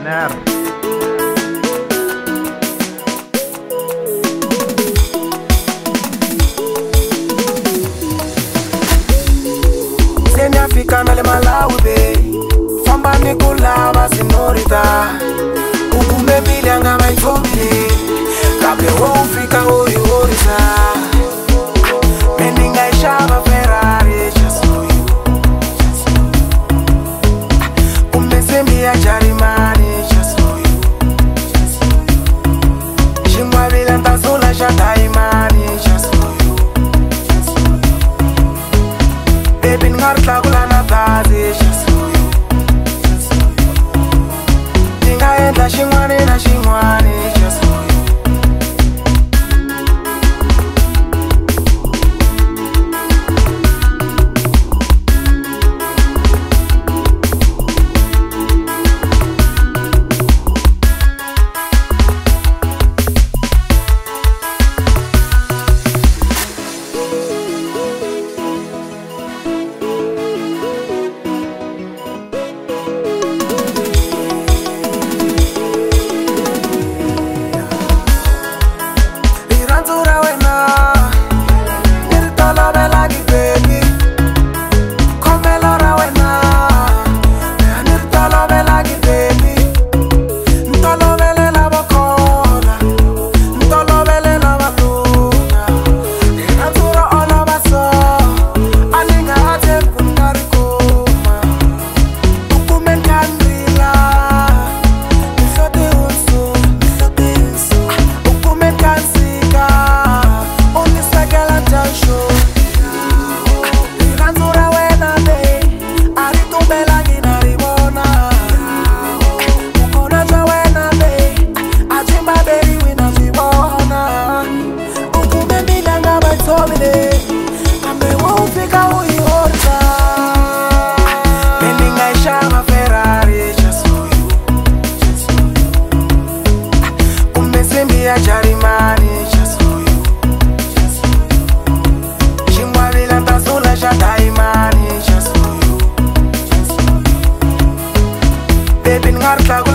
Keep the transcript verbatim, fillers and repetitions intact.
Millionaire. Seni Africana le Malawi be famba ni kulava senorita ukume milianga maitobile kabe wo ufika uri orisa meninga ishaba Ferrari just for you umesemi ya Jarimani just for you shingwa vile ntazula shataimani just for you baby ngartla kulana tazi just for you ningaendla shingwane na shingwane just for you Jarimani just for you shingwa vile ntazula shataimani just for you baby ngartla